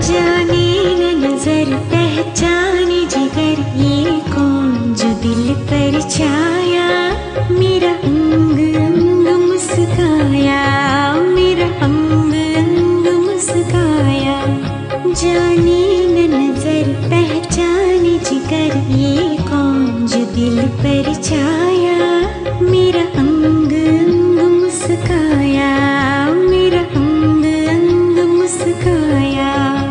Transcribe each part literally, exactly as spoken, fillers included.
जाने न नजर पहचाने जिगर, ये कौन जो दिल पर छाया। मेरा अंग अंग मुस्काया, मेरा अंग अंग मुस्काया। जाने न नजर पहचाने जिगर, ये कौन जो दिल पर छाया। मेरा अंग अंग मुस्काया, मेरा अंग अंग मुस्काया।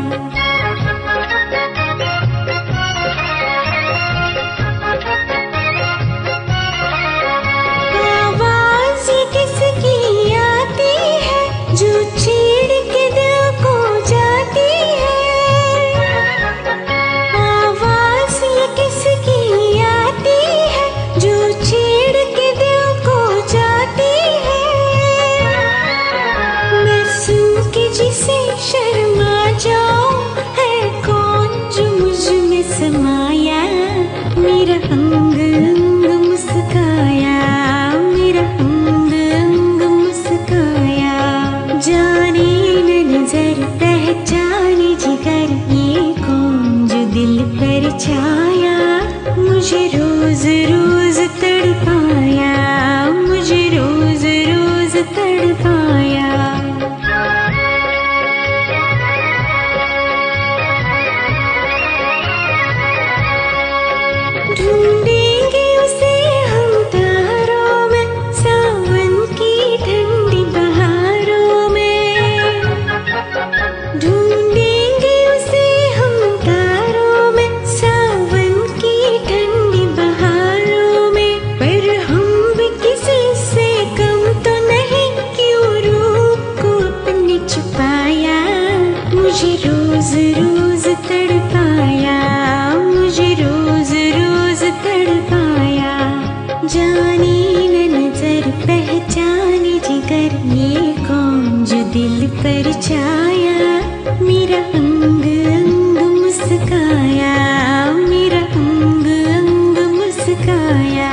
आवाज़ ये किसकी आती है जो छेड़ के दिल को जाती है। आवाज़ ये किसकी आती है जो छेड़ के दिल को जाती है। मैं सुन के जिसे शर्मा जाऊं, है कौन जो मुझ में समाया। मेरा अंग अंग मुस्काया, मेरा अंग अंग मुस्काया। जाने न नजर पहचाने जिगर, ये कौन जो दिल पर छाया। मुझे रोज रोज तड़पाया, मुझे रोज रोज तड़पाया। ढूंढेंगे उसे हम तारों में, सावन की ठंडी बहारों में। ढूंढेंगे उसे हम तारों में, सावन की ठंडी बहारों में। पर हम भी किसी से कम तो नहीं, क्यों रूप को अपने छुपाया। मुझे रोज रोज तड़पाया, मुझे रोज रोज तड़पाया। जाने न नजर पहचाने जिगर, ये कौन जो दिल पर छाया। मेरा अंग अंग मुस्काया, मेरा अंग अंग मुस्काया।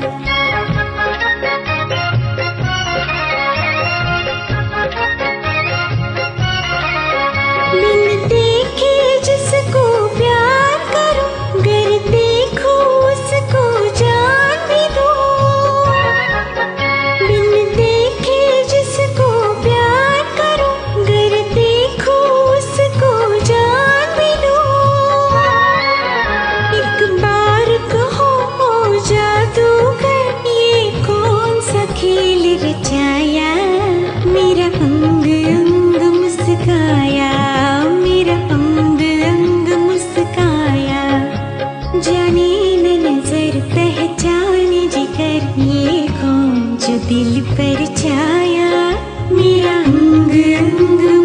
बिन देखे जिसको प्यार करूं, गर देखो उसको जान भी दूं। बिन देखे जिसको प्यार करूं, गर देखो उसको जान भी दूं। एक बार कहो ओ जादूगर, ये कौन सा खेल रचाया। मेरा अंग अंग मुस्काया, मेरा अंग अंग मुस्काया। जाने न नजर पहचाने जिगर, ये कौन जो दिल पर छाया। मेरा अंग अंग